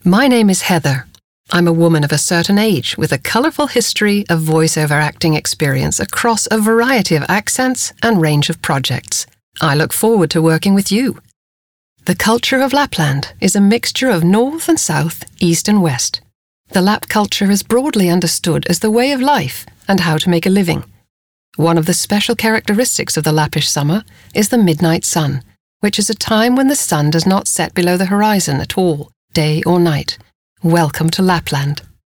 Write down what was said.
My name is Heather. I'm a woman of a certain age with a colourful history of voiceover acting experience across a variety of accents and range of projects. I look forward to working with you. The culture of Lapland is a mixture of north and south, east and west. The Lap culture is broadly understood as the way of life and how to make a living. One of the special characteristics of the Lappish summer is the midnight sun, which is a time when the sun does not set below the horizon at all, day or night. Welcome to Lapland.